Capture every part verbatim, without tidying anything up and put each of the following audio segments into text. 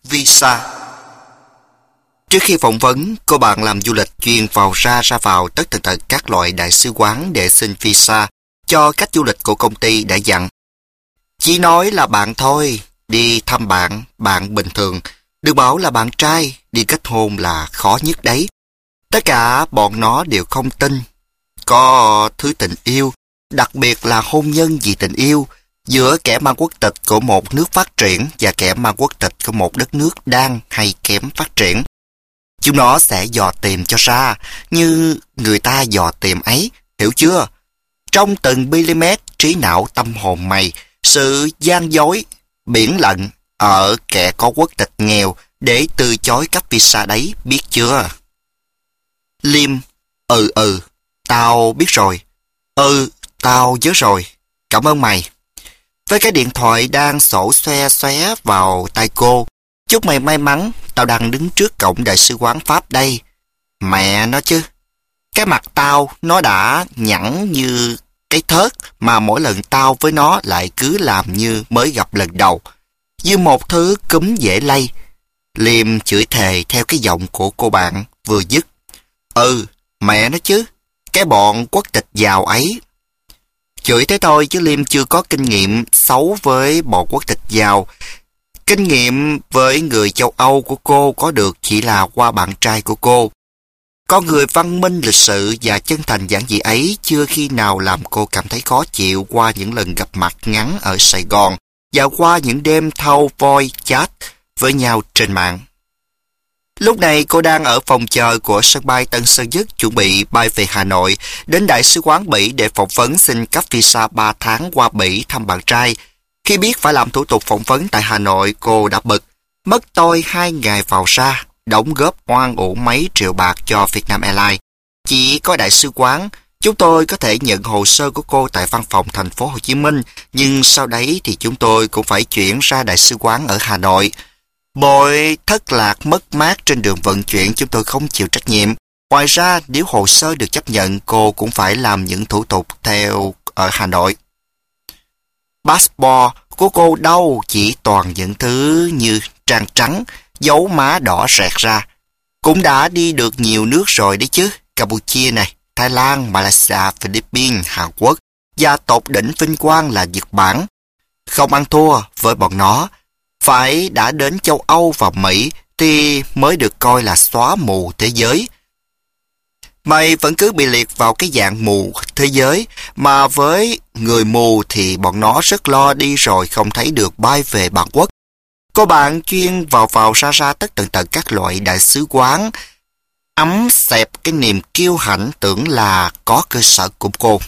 visa. Trước khi phỏng vấn, cô bạn làm du lịch chuyên vào ra ra vào tất tần tật các loại đại sứ quán để xin visa cho khách du lịch của công ty đã dặn. Chỉ nói là bạn thôi, đi thăm bạn, bạn bình thường, đừng bảo là bạn trai, đi kết hôn là khó nhất đấy. Tất cả bọn nó đều không tin. Có thứ tình yêu, đặc biệt là hôn nhân vì tình yêu, giữa kẻ mang quốc tịch của một nước phát triển và kẻ mang quốc tịch của một đất nước đang hay kém phát triển. Chúng nó sẽ dò tìm cho ra, như người ta dò tìm ấy, hiểu chưa? Trong từng mm trí não tâm hồn mày, sự gian dối, biển lận ở kẻ có quốc tịch nghèo để từ chối cấp visa đấy, biết chưa? Liêm, ừ ừ, tao biết rồi. Ừ, tao nhớ rồi. Cảm ơn mày. Với cái điện thoại đang sổ xoe xoé vào tay cô, chúc mày may mắn, tao đang đứng trước cổng đại sứ quán Pháp đây. Mẹ nó chứ. Cái mặt tao, nó đã nhẵn như cái thớt mà mỗi lần tao với nó lại cứ làm như mới gặp lần đầu. Như một thứ cúm dễ lây. Liêm chửi thề theo cái giọng của cô bạn vừa dứt. Ừ, mẹ nó chứ. Cái bọn quốc tịch giàu ấy. Chửi thế thôi chứ Liêm chưa có kinh nghiệm xấu với bọn quốc tịch giàu. Kinh nghiệm với người châu Âu của cô có được chỉ là qua bạn trai của cô. Con người văn minh lịch sự và chân thành giản dị ấy chưa khi nào làm cô cảm thấy khó chịu qua những lần gặp mặt ngắn ở Sài Gòn và qua những đêm thâu voi chat với nhau trên mạng. Lúc này cô đang ở phòng chờ của sân bay Tân Sơn Nhất chuẩn bị bay về Hà Nội, đến Đại sứ quán Bỉ để phỏng vấn xin cấp visa ba tháng qua Bỉ thăm bạn trai. Khi biết phải làm thủ tục phỏng vấn tại Hà Nội, cô đã bực. Mất tôi hai ngày vào ra, đóng góp oan uổng mấy triệu bạc cho Vietnam Airlines. Chỉ có đại sứ quán, chúng tôi có thể nhận hồ sơ của cô tại văn phòng thành phố Hồ Chí Minh, nhưng sau đấy thì chúng tôi cũng phải chuyển ra đại sứ quán ở Hà Nội. Bội thất lạc mất mát trên đường vận chuyển chúng tôi không chịu trách nhiệm. Ngoài ra, nếu hồ sơ được chấp nhận, cô cũng phải làm những thủ tục theo ở Hà Nội. Passport của cô đâu chỉ toàn những thứ như trang trắng, dấu má đỏ rẹt ra. Cũng đã đi được nhiều nước rồi đấy chứ. Campuchia này, Thái Lan, Malaysia, Philippines, Hàn Quốc và tột đỉnh vinh quang là Nhật Bản. Không ăn thua với bọn nó. Phải đã đến châu Âu và Mỹ thì mới được coi là xóa mù thế giới. Mày vẫn cứ bị liệt vào cái dạng mù thế giới, mà với người mù thì bọn nó rất lo đi rồi không thấy được bay về bản quốc. Cô bạn chuyên vào vào ra ra tất tần tật các loại đại sứ quán, ấm xẹp cái niềm kiêu hãnh tưởng là có cơ sở của cô.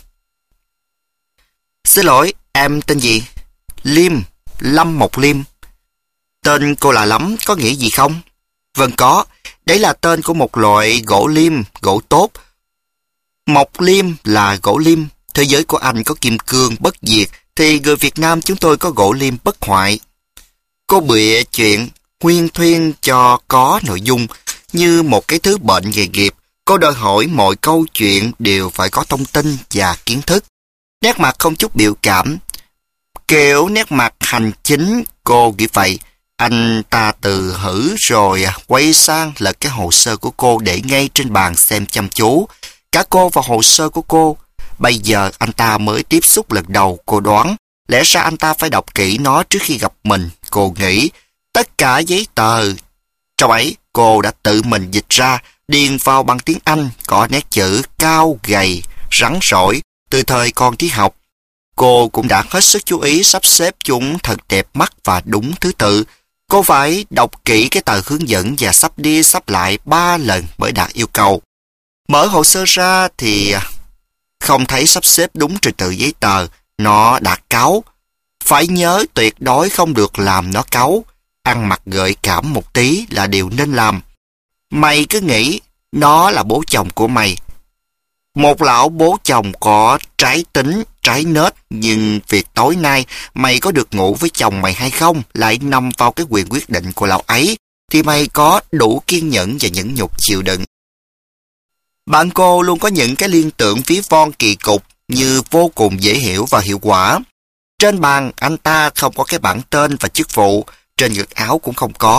Xin lỗi, em tên gì? Liêm, Lâm Mộc Liêm. Tên cô lạ lắm, có nghĩa gì không? Vâng có, đấy là tên của một loại gỗ liêm, gỗ tốt. Mộc liêm là gỗ liêm, thế giới của anh có kim cương bất diệt, thì người Việt Nam chúng tôi có gỗ liêm bất hoại. Cô bịa chuyện, huyên thuyên cho có nội dung, như một cái thứ bệnh nghề nghiệp. Cô đòi hỏi mọi câu chuyện đều phải có thông tin và kiến thức. Nét mặt không chút biểu cảm, kiểu nét mặt hành chính, cô nghĩ vậy. Anh ta từ hử rồi quay sang lật cái hồ sơ của cô để ngay trên bàn xem chăm chú. Cả cô và hồ sơ của cô. Bây giờ anh ta mới tiếp xúc lần đầu, cô đoán. Lẽ ra anh ta phải đọc kỹ nó trước khi gặp mình, cô nghĩ. Tất cả giấy tờ trong ấy cô đã tự mình dịch ra, điền vào bằng tiếng Anh, có nét chữ cao, gầy, rắn rỏi, từ thời còn đi học. Cô cũng đã hết sức chú ý sắp xếp chúng thật đẹp mắt và đúng thứ tự. Cô phải đọc kỹ cái tờ hướng dẫn và sắp đi sắp lại ba lần mới đạt yêu cầu. Mở hồ sơ ra thì không thấy sắp xếp đúng trình tự giấy tờ, nó đã cáu. Phải nhớ tuyệt đối không được làm nó cáu. Ăn mặc gợi cảm một tí là điều nên làm. Mày cứ nghĩ nó là bố chồng của mày. Một lão bố chồng có trái tính, trái nết, nhưng việc tối nay mày có được ngủ với chồng mày hay không lại nằm vào cái quyền quyết định của lão ấy, thì mày có đủ kiên nhẫn và nhẫn nhục chịu đựng. Bạn cô luôn có những cái liên tưởng ví von kỳ cục như vô cùng dễ hiểu và hiệu quả. Trên bàn anh ta không có cái bảng tên và chức vụ, trên ngực áo cũng không có.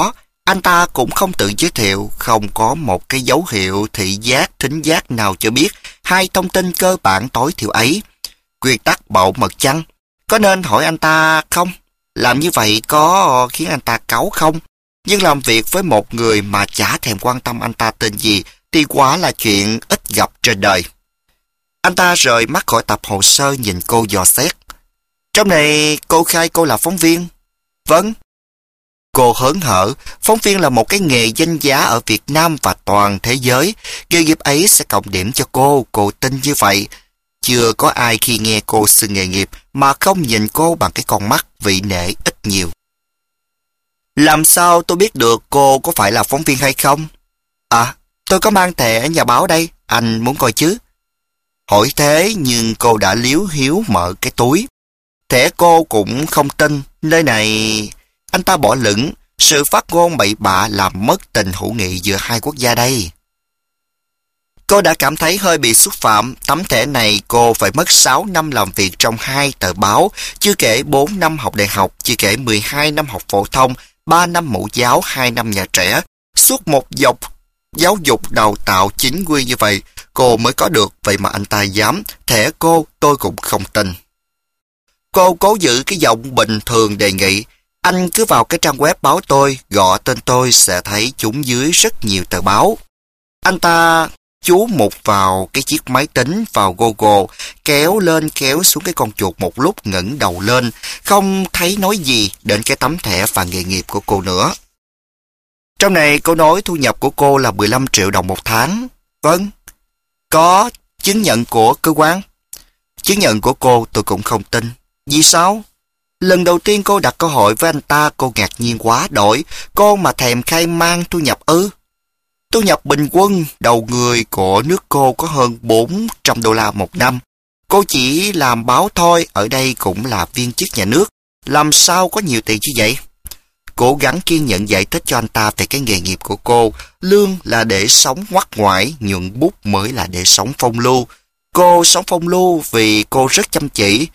Anh ta cũng không tự giới thiệu, không có một cái dấu hiệu thị giác, thính giác nào cho biết hai thông tin cơ bản tối thiểu ấy. Quy tắc bảo mật chăng? Có nên hỏi anh ta không? Làm như vậy có khiến anh ta cáu không? Nhưng làm việc với một người mà chả thèm quan tâm anh ta tên gì thì quả là chuyện ít gặp trên đời. Anh ta rời mắt khỏi tập hồ sơ nhìn cô dò xét. Trong này cô khai cô là phóng viên. Vâng. Cô hớn hở, phóng viên là một cái nghề danh giá ở Việt Nam và toàn thế giới. Nghề nghiệp ấy sẽ cộng điểm cho cô, cô tin như vậy. Chưa có ai khi nghe cô xưng nghề nghiệp mà không nhìn cô bằng cái con mắt vị nể ít nhiều. Làm sao tôi biết được cô có phải là phóng viên hay không? À, tôi có mang thẻ nhà báo đây, anh muốn coi chứ? Hỏi thế nhưng cô đã liếu hiếu mở cái túi. Thẻ cô cũng không tin, nơi này... Anh ta bỏ lửng, sự phát ngôn bậy bạ làm mất tình hữu nghị giữa hai quốc gia đây. Cô đã cảm thấy hơi bị xúc phạm, tấm thẻ này cô phải mất sáu năm làm việc trong hai tờ báo, chưa kể bốn năm học đại học, chưa kể mười hai năm học phổ thông, ba năm mẫu giáo, hai năm nhà trẻ. Suốt một dọc giáo dục đào tạo chính quy như vậy, cô mới có được, vậy mà anh ta dám, thẻ cô tôi cũng không tin. Cô cố giữ cái giọng bình thường đề nghị, anh cứ vào cái trang web báo tôi, gõ tên tôi sẽ thấy chúng dưới rất nhiều tờ báo. Anh ta chú mục vào cái chiếc máy tính vào Google, kéo lên kéo xuống cái con chuột một lúc ngẩng đầu lên, không thấy nói gì đến cái tấm thẻ và nghề nghiệp của cô nữa. Trong này cô nói thu nhập của cô là mười lăm triệu đồng một tháng. Vâng. Có chứng nhận của cơ quan. Chứng nhận của cô tôi cũng không tin. Vì sao? Lần đầu tiên cô đặt câu hỏi với anh ta, cô ngạc nhiên quá đổi. Cô mà thèm khai mang thu nhập ư? Thu nhập bình quân đầu người của nước cô có hơn bốn trăm đô la một năm. Cô chỉ làm báo thôi, ở đây cũng là viên chức nhà nước. Làm sao có nhiều tiền như vậy? Cố gắng kiên nhẫn giải thích cho anh ta về cái nghề nghiệp của cô. Lương là để sống ngoắt ngoải, nhuận bút mới là để sống phong lưu. Cô sống phong lưu vì cô rất chăm chỉ.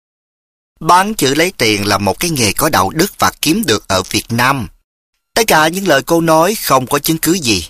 Bán chữ lấy tiền là một cái nghề có đạo đức và kiếm được ở Việt Nam. Tất cả những lời cô nói không có chứng cứ gì.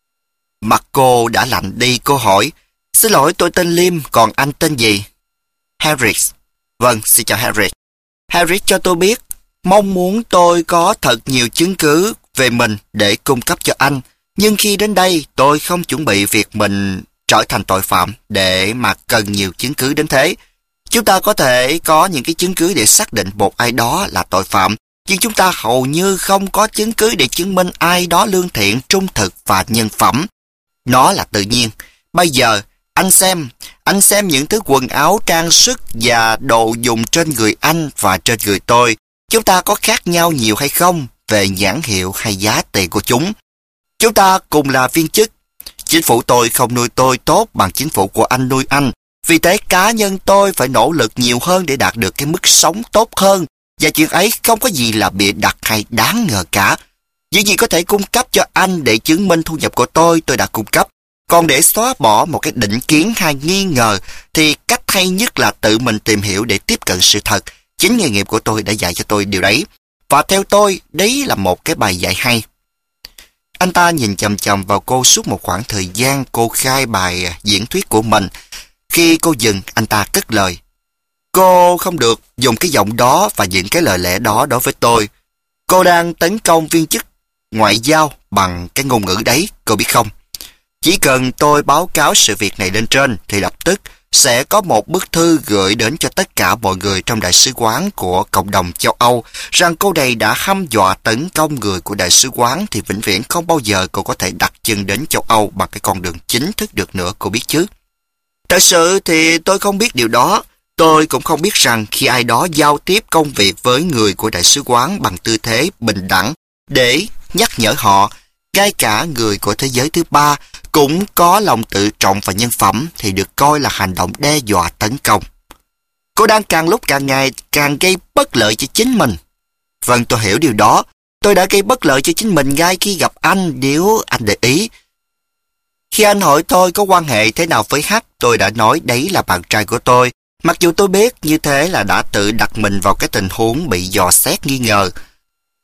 Mặt cô đã lạnh đi, cô hỏi, xin lỗi tôi tên Lim, còn anh tên gì? Harris. Vâng, xin chào Harris. Harris cho tôi biết, mong muốn tôi có thật nhiều chứng cứ về mình để cung cấp cho anh. Nhưng khi đến đây, tôi không chuẩn bị việc mình trở thành tội phạm để mà cần nhiều chứng cứ đến thế. Chúng ta có thể có những cái chứng cứ để xác định một ai đó là tội phạm, nhưng chúng ta hầu như không có chứng cứ để chứng minh ai đó lương thiện, trung thực và nhân phẩm. Nó là tự nhiên. Bây giờ, anh xem, anh xem những thứ quần áo, trang sức và đồ dùng trên người anh và trên người tôi. Chúng ta có khác nhau nhiều hay không về nhãn hiệu hay giá tiền của chúng? Chúng ta cùng là viên chức. Chính phủ tôi không nuôi tôi tốt bằng chính phủ của anh nuôi anh. Vì thế cá nhân tôi phải nỗ lực nhiều hơn để đạt được cái mức sống tốt hơn. Và chuyện ấy không có gì là bịa đặt hay đáng ngờ cả. Những gì có thể cung cấp cho anh để chứng minh thu nhập của tôi, tôi đã cung cấp. Còn để xóa bỏ một cái định kiến hay nghi ngờ, thì cách hay nhất là tự mình tìm hiểu để tiếp cận sự thật. Chính nghề nghiệp của tôi đã dạy cho tôi điều đấy. Và theo tôi, đấy là một cái bài dạy hay. Anh ta nhìn chằm chằm vào cô suốt một khoảng thời gian cô khai bài diễn thuyết của mình. Khi cô dừng, anh ta cất lời. Cô không được dùng cái giọng đó và những cái lời lẽ đó đối với tôi. Cô đang tấn công viên chức ngoại giao bằng cái ngôn ngữ đấy, cô biết không? Chỉ cần tôi báo cáo sự việc này lên trên thì lập tức sẽ có một bức thư gửi đến cho tất cả mọi người trong đại sứ quán của cộng đồng châu Âu rằng cô này đã hăm dọa tấn công người của đại sứ quán, thì vĩnh viễn không bao giờ cô có thể đặt chân đến châu Âu bằng cái con đường chính thức được nữa, cô biết chứ? Thật sự thì tôi không biết điều đó. Tôi cũng không biết rằng khi ai đó giao tiếp công việc với người của đại sứ quán bằng tư thế bình đẳng để nhắc nhở họ, ngay cả người của thế giới thứ ba cũng có lòng tự trọng và nhân phẩm, thì được coi là hành động đe dọa tấn công. Cô đang càng lúc càng ngày càng gây bất lợi cho chính mình. Vâng, tôi hiểu điều đó. Tôi đã gây bất lợi cho chính mình ngay khi gặp anh, nếu anh để ý. Khi anh hỏi tôi có quan hệ thế nào với H, tôi đã nói đấy là bạn trai của tôi. Mặc dù tôi biết như thế là đã tự đặt mình vào cái tình huống bị dò xét nghi ngờ.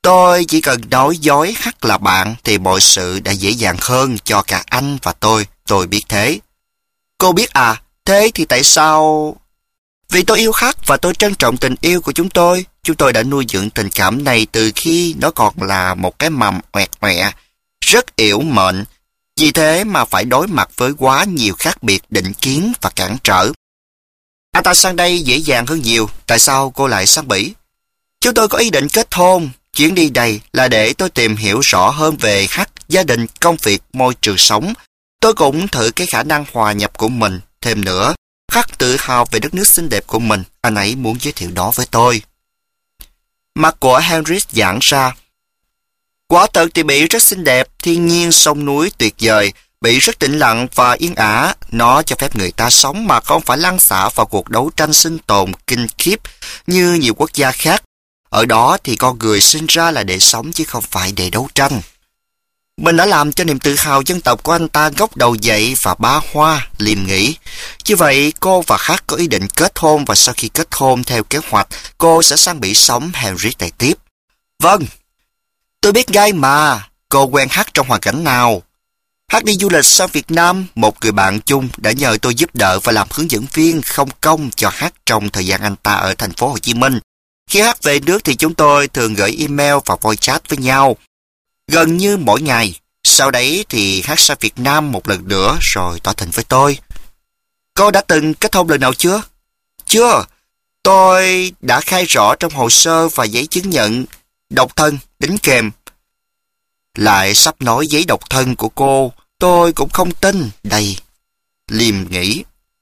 Tôi chỉ cần nói dối Hắc là bạn thì mọi sự đã dễ dàng hơn cho cả anh và tôi. Tôi biết thế. Cô biết à? Thế thì tại sao... Vì tôi yêu Hắc và tôi trân trọng tình yêu của chúng tôi. Chúng tôi đã nuôi dưỡng tình cảm này từ khi nó còn là một cái mầm oẹt oẹ, rất yểu mệnh. Vì thế mà phải đối mặt với quá nhiều khác biệt định kiến và cản trở. Anh ta sang đây dễ dàng hơn nhiều. Tại sao cô lại sang Bỉ? Chúng tôi có ý định kết hôn. Chuyến đi này là để tôi tìm hiểu rõ hơn về Hắc, gia đình, công việc, môi trường sống. Tôi cũng thử cái khả năng hòa nhập của mình. Thêm nữa, Hắc tự hào về đất nước xinh đẹp của mình. Anh ấy muốn giới thiệu đó với tôi. Mặt của Henry giãn ra. Quả thật thì Bỉ rất xinh đẹp, thiên nhiên, sông núi tuyệt vời. Bỉ rất tĩnh lặng và yên ả. Nó cho phép người ta sống mà không phải lăn xả vào cuộc đấu tranh sinh tồn kinh khiếp như nhiều quốc gia khác. Ở đó thì con người sinh ra là để sống chứ không phải để đấu tranh. Mình đã làm cho niềm tự hào dân tộc của anh ta ngóc đầu dậy và ba hoa, liềm nghĩ. Như vậy, cô và Hắc có ý định kết hôn và sau khi kết hôn theo kế hoạch, cô sẽ sang Bỉ sống. Henry đại tiếp. Vâng, tôi biết ngay mà. Cô quen Hắc trong hoàn cảnh nào? Hắc đi du lịch sang Việt Nam, một người bạn chung đã nhờ tôi giúp đỡ và làm hướng dẫn viên không công cho Hắc trong thời gian anh ta ở thành phố Hồ Chí Minh. Khi Hắc về nước thì chúng tôi thường gửi email và voice chat với nhau, gần như mỗi ngày. Sau đấy thì Hắc sang Việt Nam một lần nữa rồi tỏ tình với tôi. Cô đã từng kết hôn lần nào chưa? Chưa. Tôi đã khai rõ trong hồ sơ và giấy chứng nhận độc thân đính kèm. Lại sắp nói giấy độc thân của cô, tôi cũng không tin. Đây, liềm nghĩ.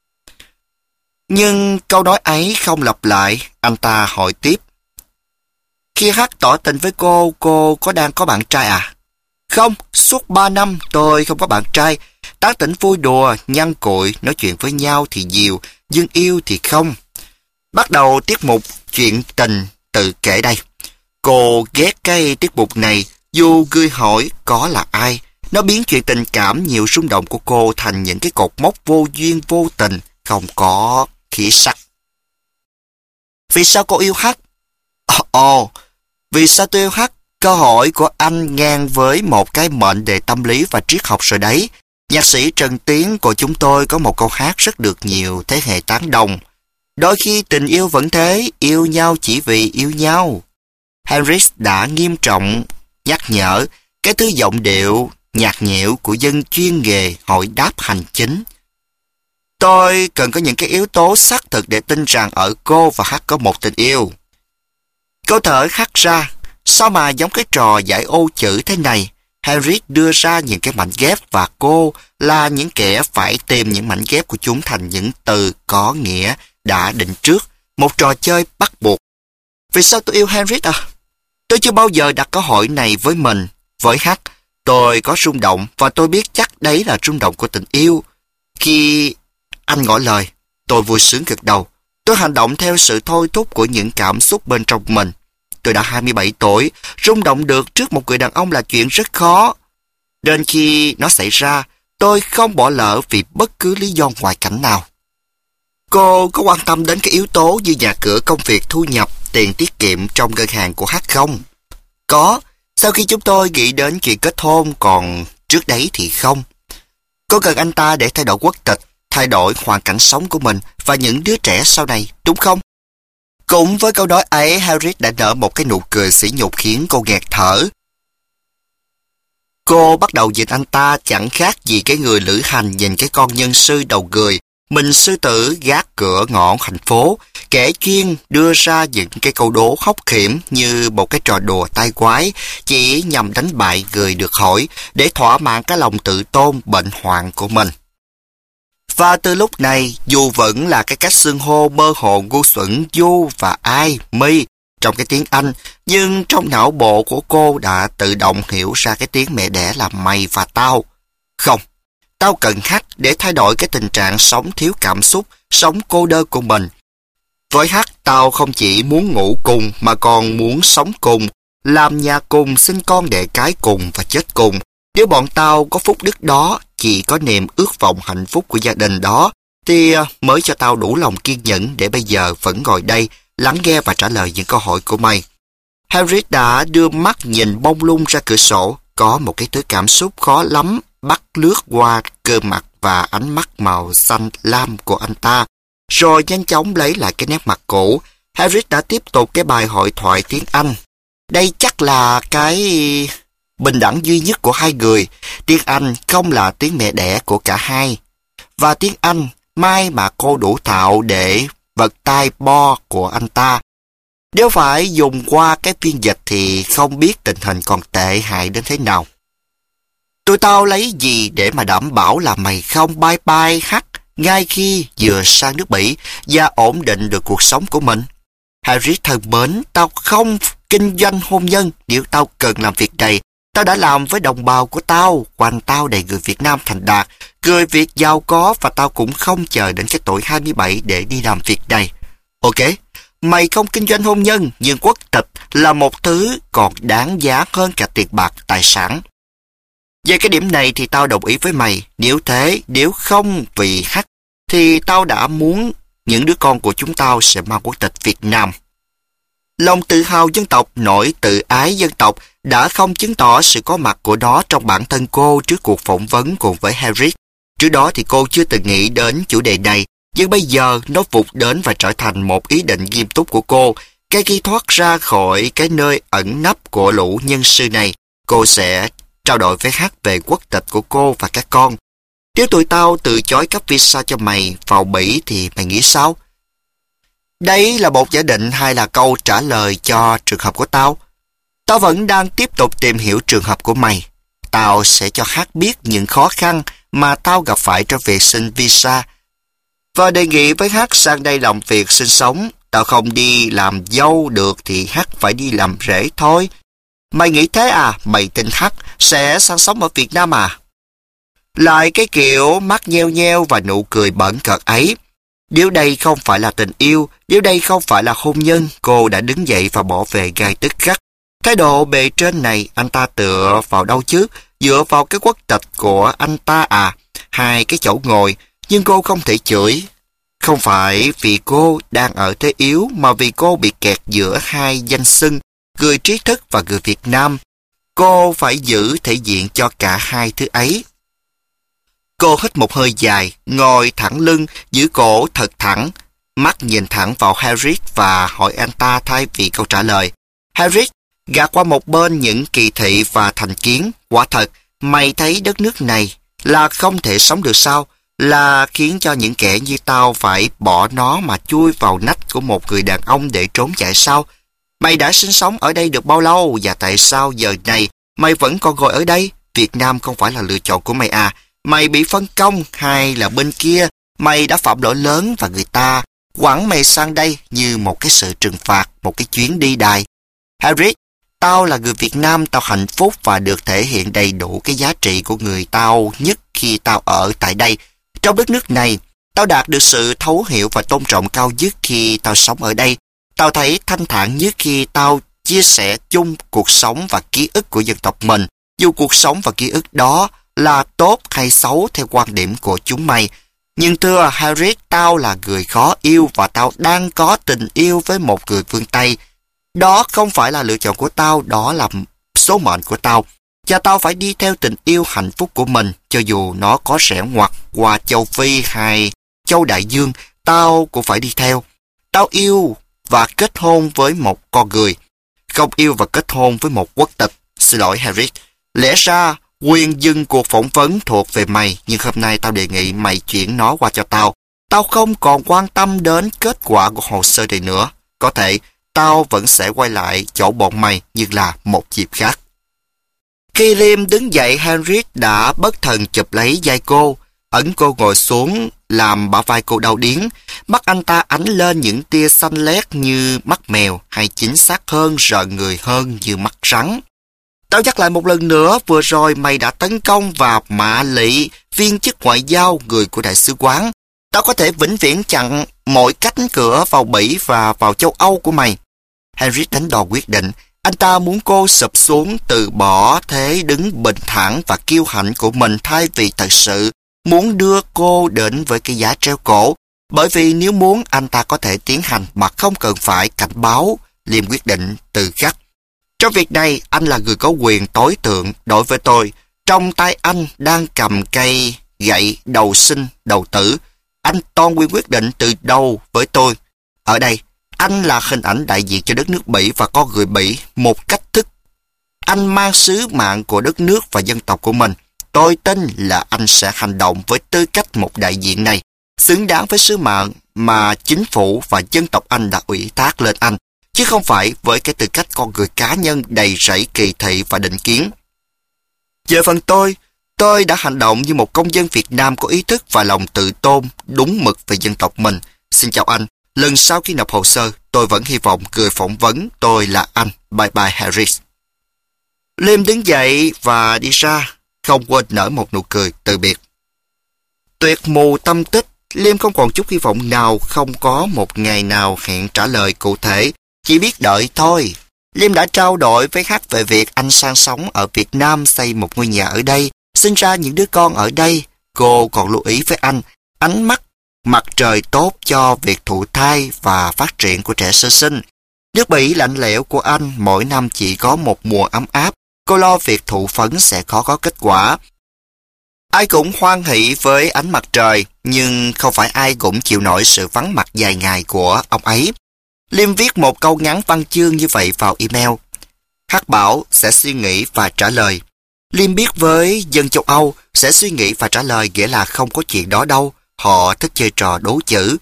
Nhưng câu nói ấy không lặp lại. Anh ta hỏi tiếp. Khi Hắc tỏ tình với cô, cô có đang có bạn trai à? Không, suốt ba năm tôi không có bạn trai. Tán tỉnh vui đùa, nhăn cội, nói chuyện với nhau thì nhiều, nhưng yêu thì không. Bắt đầu tiết mục chuyện tình tự kể đây. Cô ghét cái tiết mục này, dù người hỏi có là ai. Nó biến chuyện tình cảm nhiều rung động của cô thành những cái cột mốc vô duyên vô tình, không có khía sắc. Vì sao cô yêu Hắc? Ồ, oh, vì sao tôi yêu Hắc? Câu hỏi của anh ngang với một cái mệnh đề tâm lý và triết học rồi đấy. Nhạc sĩ Trần Tiến của chúng tôi có một câu hát rất được nhiều thế hệ tán đồng. Đôi khi tình yêu vẫn thế, yêu nhau chỉ vì yêu nhau. Henry đã nghiêm trọng nhắc nhở cái thứ giọng điệu nhạt nhẽo của dân chuyên nghề hỏi đáp hành chính. Tôi cần có những cái yếu tố xác thực để tin rằng ở cô và Hắc có một tình yêu. Câu thở Hắc ra, sao mà giống cái trò giải ô chữ thế này? Henry đưa ra những cái mảnh ghép và cô là những kẻ phải tìm những mảnh ghép của chúng thành những từ có nghĩa đã định trước. Một trò chơi bắt buộc. Vì sao tôi yêu Henry à? Tôi chưa bao giờ đặt câu hỏi này với mình. Với Hắc, tôi có rung động và tôi biết chắc đấy là rung động của tình yêu. Khi anh ngỏ lời, tôi vui sướng gật đầu. Tôi hành động theo sự thôi thúc của những cảm xúc bên trong mình. Tôi đã hai mươi bảy tuổi, rung động được trước một người đàn ông là chuyện rất khó. Đến khi nó xảy ra, tôi không bỏ lỡ vì bất cứ lý do ngoại cảnh nào. Cô có quan tâm đến cái yếu tố như nhà cửa, công việc, thu nhập, tiền tiết kiệm trong ngân hàng của Hắc không? Có, sau khi chúng tôi nghĩ đến chuyện kết hôn, còn trước đấy thì không. Cô cần anh ta để thay đổi quốc tịch, thay đổi hoàn cảnh sống của mình và những đứa trẻ sau này, đúng không? Cũng với câu nói ấy, Harry đã nở một cái nụ cười sỉ nhục khiến cô nghẹt thở. Cô bắt đầu nhìn anh ta chẳng khác gì cái người lữ hành nhìn cái con nhân sư đầu người, mình sư tử gác cửa ngõ thành phố, kẻ chuyên đưa ra những cái câu đố hóc khiểm như một cái trò đùa tai quái, chỉ nhằm đánh bại người được hỏi để thỏa mãn cái lòng tự tôn bệnh hoạn của mình. Và từ lúc này, dù vẫn là cái cách xưng hô mơ hồ ngu xuẩn you và I, me trong cái tiếng Anh, nhưng trong não bộ của cô đã tự động hiểu ra cái tiếng mẹ đẻ là mày và tao. Không, tao cần Hắc để thay đổi cái tình trạng sống thiếu cảm xúc, sống cô đơn của mình. Với Hắc, tao không chỉ muốn ngủ cùng mà còn muốn sống cùng, làm nhà cùng, sinh con đẻ cái cùng và chết cùng. Nếu bọn tao có phúc đức đó, chỉ có niềm ước vọng hạnh phúc của gia đình đó, thì mới cho tao đủ lòng kiên nhẫn để bây giờ vẫn ngồi đây, lắng nghe và trả lời những câu hỏi của mày. Harry đã đưa mắt nhìn bông lung ra cửa sổ. Có một cái thứ cảm xúc khó lắm bắt lướt qua cơ mặt và ánh mắt màu xanh lam của anh ta. Rồi nhanh chóng lấy lại cái nét mặt cũ. Harry đã tiếp tục cái bài hội thoại tiếng Anh. Đây chắc là cái bình đẳng duy nhất của hai người. Tiếng Anh không là tiếng mẹ đẻ của cả hai. Và tiếng Anh, may mà cô đủ thạo để vật tai bo của anh ta. Nếu phải dùng qua cái phiên dịch thì không biết tình hình còn tệ hại đến thế nào. Tụi tao lấy gì để mà đảm bảo là mày không bye bye hắt ngay khi vừa sang nước Bỉ và ổn định được cuộc sống của mình? Harry thân mến, tao không kinh doanh hôn nhân. Nếu tao cần làm việc này, tao đã làm với đồng bào của tao. Quanh tao đầy người Việt Nam thành đạt, người Việt giàu có, và tao cũng không chờ đến cái tuổi hai mươi bảy để đi làm việc này. Ok, mày không kinh doanh hôn nhân, nhưng quốc tịch là một thứ còn đáng giá hơn cả tiền bạc tài sản. Về cái điểm này thì tao đồng ý với mày. Nếu thế, nếu không vì hắc, thì tao đã muốn những đứa con của chúng tao sẽ mang quốc tịch Việt Nam. Lòng tự hào dân tộc, nỗi tự ái dân tộc đã không chứng tỏ sự có mặt của nó trong bản thân cô trước cuộc phỏng vấn cùng với Harry. Trước đó thì cô chưa từng nghĩ đến chủ đề này, nhưng bây giờ nó vụt đến và trở thành một ý định nghiêm túc của cô. Cái khi thoát ra khỏi cái nơi ẩn nấp của lũ nhân sư này, cô sẽ trao đổi với H về quốc tịch của cô và các con. Nếu tụi tao từ chối cấp visa cho mày vào Bỉ thì mày nghĩ sao? Đấy là một giả định hay là câu trả lời cho trường hợp của tao? Tao vẫn đang tiếp tục tìm hiểu trường hợp của mày. Tao sẽ cho H biết những khó khăn mà tao gặp phải trong việc xin visa và đề nghị với H sang đây làm việc sinh sống. Tao không đi làm dâu được thì H phải đi làm rể thôi. Mày nghĩ thế à? Mày tin H sẽ sang sống ở Việt Nam à? Lại cái kiểu mắt nheo nheo và nụ cười bẩn cợt ấy. Nếu đây không phải là tình yêu, nếu đây không phải là hôn nhân, cô đã đứng dậy và bỏ về ngay tức khắc. Thái độ bề trên này, anh ta tựa vào đâu chứ? Dựa vào cái quốc tịch của anh ta à? Hai cái chỗ ngồi, nhưng cô không thể chửi. Không phải vì cô đang ở thế yếu, mà vì cô bị kẹt giữa hai danh xưng, người trí thức và người Việt Nam. Cô phải giữ thể diện cho cả hai thứ ấy. Cô hít một hơi dài, ngồi thẳng lưng, giữ cổ thật thẳng, mắt nhìn thẳng vào Harry và hỏi anh ta thay vì câu trả lời. Harry, gạt qua một bên những kỳ thị và thành kiến. Quả thật, mày thấy đất nước này là không thể sống được sao? Là khiến cho những kẻ như tao phải bỏ nó mà chui vào nách của một người đàn ông để trốn chạy sao? Mày đã sinh sống ở đây được bao lâu và tại sao giờ này mày vẫn còn ngồi ở đây? Việt Nam không phải là lựa chọn của mày à? Mày bị phân công hay là bên kia mày đã phạm lỗi lớn và người ta quẳng mày sang đây như một cái sự trừng phạt, một cái chuyến đi đài? Harry, tao là người Việt Nam, tao hạnh phúc và được thể hiện đầy đủ cái giá trị của người tao nhất khi tao ở tại đây. Trong đất nước này, tao đạt được sự thấu hiểu và tôn trọng cao nhất khi tao sống ở đây. Tao thấy thanh thản nhất khi tao chia sẻ chung cuộc sống và ký ức của dân tộc mình, dù cuộc sống và ký ức đó là tốt hay xấu theo quan điểm của chúng mày. Nhưng thưa Harry, tao là người khó yêu và tao đang có tình yêu với một người phương Tây. Đó không phải là lựa chọn của tao, đó là số mệnh của tao. Và tao phải đi theo tình yêu hạnh phúc của mình, cho dù nó có rẽ ngoặt qua châu Phi hay châu Đại Dương, tao cũng phải đi theo. Tao yêu và kết hôn với một con người, không yêu và kết hôn với một quốc tịch. Xin lỗi Harry, lẽ ra quyền dừng cuộc phỏng vấn thuộc về mày, nhưng hôm nay tao đề nghị mày chuyển nó qua cho tao. Tao không còn quan tâm đến kết quả của hồ sơ này nữa. Có thể tao vẫn sẽ quay lại chỗ bọn mày, nhưng là một dịp khác. Khi Liam đứng dậy, Henry đã bất thần chụp lấy vai cô, ấn cô ngồi xuống, làm bả vai cô đau điếng. Mắt anh ta ánh lên những tia xanh lét như mắt mèo, hay chính xác hơn rợn người hơn như mắt rắn. Tao nhắc lại một lần nữa, vừa rồi mày đã tấn công vào Mạ Lị, viên chức ngoại giao, người của đại sứ quán. Tao có thể vĩnh viễn chặn mọi cánh cửa vào Bỉ và vào châu Âu của mày. Henry đánh đo quyết định. Anh ta muốn cô sụp xuống, từ bỏ thế đứng bình thản và kiêu hãnh của mình, thay vì thật sự muốn đưa cô đến với cái giá treo cổ. Bởi vì nếu muốn, anh ta có thể tiến hành mà không cần phải cảnh báo. Liam quyết định từ khắc. Trong việc này, anh là người có quyền tối thượng đối với tôi. Trong tay anh đang cầm cây gậy đầu sinh, đầu tử. Anh toàn quyền quyết định từ đầu với tôi. Ở đây, anh là hình ảnh đại diện cho đất nước Bỉ và con người Bỉ một cách thức. Anh mang sứ mạng của đất nước và dân tộc của mình. Tôi tin là anh sẽ hành động với tư cách một đại diện này, xứng đáng với sứ mạng mà chính phủ và dân tộc Anh đã ủy thác lên anh, chứ không phải với cái tư cách con người cá nhân đầy rẫy kỳ thị và định kiến. Về phần tôi, tôi đã hành động như một công dân Việt Nam có ý thức và lòng tự tôn đúng mực về dân tộc mình. Xin chào anh. Lần sau khi nộp hồ sơ, tôi vẫn hy vọng người phỏng vấn tôi là anh. Bye bye Harris. Liam đứng dậy và đi ra, không quên nở một nụ cười từ biệt. Tuyệt mù tâm tích, Liam không còn chút hy vọng nào, không có một ngày nào hẹn trả lời cụ thể, chỉ biết đợi thôi. Liam đã trao đổi với H về việc anh sang sống ở Việt Nam, xây một ngôi nhà ở đây, sinh ra những đứa con ở đây. Cô còn lưu ý với anh, ánh mắt mặt trời tốt cho việc thụ thai và phát triển của trẻ sơ sinh. Nước Bỉ lạnh lẽo của anh mỗi năm chỉ có một mùa ấm áp. Cô lo việc thụ phấn sẽ khó có kết quả. Ai cũng hoan hỷ với ánh mặt trời, nhưng không phải ai cũng chịu nổi sự vắng mặt dài ngày của ông ấy. Liam viết một câu ngắn văn chương như vậy vào email. Hắc bảo sẽ suy nghĩ và trả lời. Liam biết với dân châu Âu, sẽ suy nghĩ và trả lời nghĩa là không có chuyện đó đâu. Họ thích chơi trò đố chữ.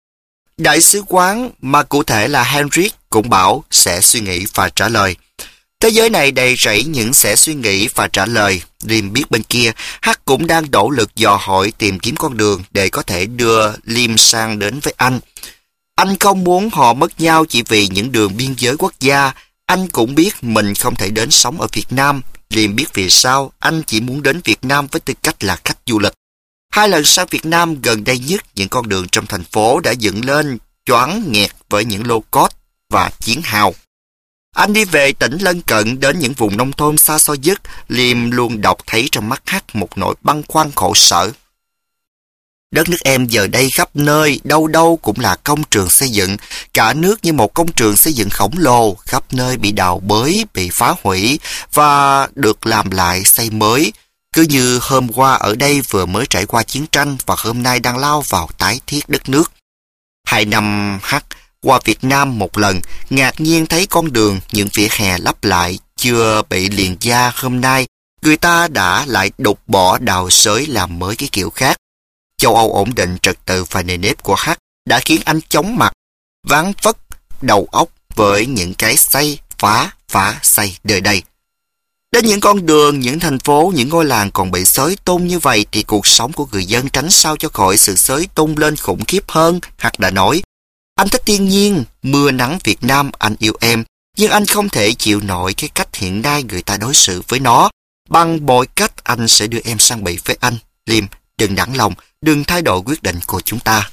Đại sứ quán, mà cụ thể là Henrik, cũng bảo sẽ suy nghĩ và trả lời. Thế giới này đầy rẫy những sẽ suy nghĩ và trả lời. Liam biết bên kia, H cũng đang nỗ lực dò hỏi tìm kiếm con đường để có thể đưa Liam sang đến với anh. Anh không muốn họ mất nhau chỉ vì những đường biên giới quốc gia. Anh cũng biết mình không thể đến sống ở Việt Nam. Liam biết vì sao anh chỉ muốn đến Việt Nam với tư cách là khách du lịch. Hai lần sang Việt Nam gần đây nhất, những con đường trong thành phố đã dựng lên choáng nghẹt với những lô cốt và chiến hào. Anh đi về tỉnh lân cận đến những vùng nông thôn xa xôi nhất, Liam luôn đọc thấy trong mắt H một nỗi băn khoăn khổ sở. Đất nước em giờ đây khắp nơi, đâu đâu cũng là công trường xây dựng, cả nước như một công trường xây dựng khổng lồ, khắp nơi bị đào bới, bị phá hủy và được làm lại xây mới. Cứ như hôm qua ở đây vừa mới trải qua chiến tranh và hôm nay đang lao vào tái thiết đất nước. Hai năm H qua Việt Nam một lần, ngạc nhiên thấy con đường, những vỉa hè lắp lại, chưa bị liền da hôm nay, người ta đã lại đục bỏ đào xới làm mới cái kiểu khác. Châu Âu ổn định trật tự và nề nếp của H đã khiến anh chóng mặt, ván vất đầu óc với những cái xây, phá, phá, xây đời đây. Đến những con đường, những thành phố, những ngôi làng còn bị xới tung như vậy thì cuộc sống của người dân tránh sao cho khỏi sự xới tung lên khủng khiếp hơn. H đã nói, anh thích thiên nhiên, mưa nắng Việt Nam, anh yêu em, nhưng anh không thể chịu nổi cái cách hiện nay người ta đối xử với nó. Bằng mọi cách anh sẽ đưa em sang Bỉ với anh. Liam, đừng nản lòng, đừng thay đổi quyết định của chúng ta.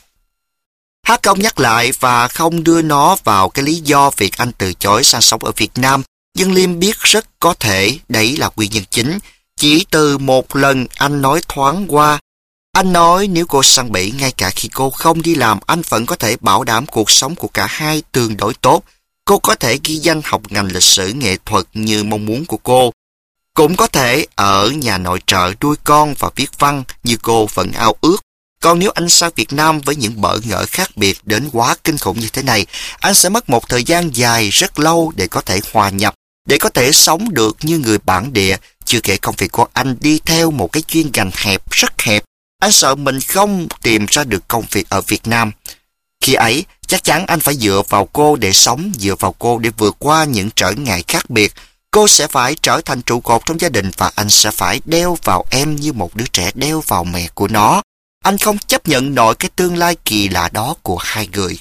H công nhắc lại và không đưa nó vào cái lý do việc anh từ chối sang sống ở Việt Nam, nhưng Liam biết rất có thể đấy là nguyên nhân chính. Chỉ từ một lần anh nói thoáng qua, anh nói nếu cô sang Bỉ ngay cả khi cô không đi làm, anh vẫn có thể bảo đảm cuộc sống của cả hai tương đối tốt. Cô có thể ghi danh học ngành lịch sử nghệ thuật như mong muốn của cô. Cũng có thể ở nhà nội trợ nuôi con và viết văn như cô vẫn ao ước. Còn nếu anh sang Việt Nam với những bỡ ngỡ khác biệt đến quá kinh khủng như thế này, anh sẽ mất một thời gian dài rất lâu để có thể hòa nhập, để có thể sống được như người bản địa. Chưa kể công việc của anh đi theo một cái chuyên ngành hẹp, rất hẹp. Anh sợ mình không tìm ra được công việc ở Việt Nam. Khi ấy, chắc chắn anh phải dựa vào cô để sống, dựa vào cô để vượt qua những trở ngại khác biệt. Cô sẽ phải trở thành trụ cột trong gia đình và anh sẽ phải đeo vào em như một đứa trẻ đeo vào mẹ của nó. Anh không chấp nhận nổi cái tương lai kỳ lạ đó của hai người.